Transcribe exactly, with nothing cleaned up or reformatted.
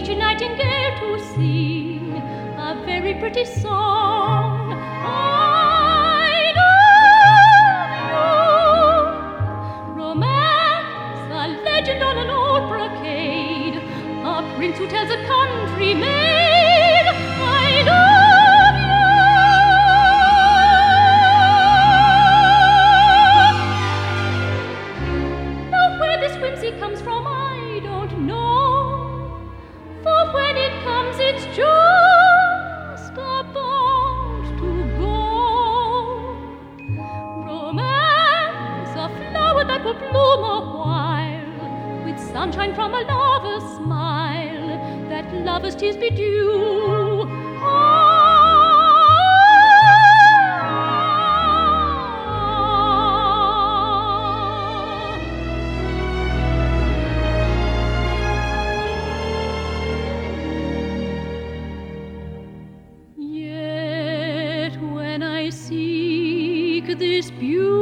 teach a nightingale to sing a very pretty song. I love you. Romance, a legend on an old brocade, a prince who tells a country maid, I love you. Now where this whimsy comes from, I don't know, for when it comes it's just about to go. Romance, a flower that will bloom a while, with sunshine from a lover's smile, that lover's tears bedew. Yet when I seek this beauty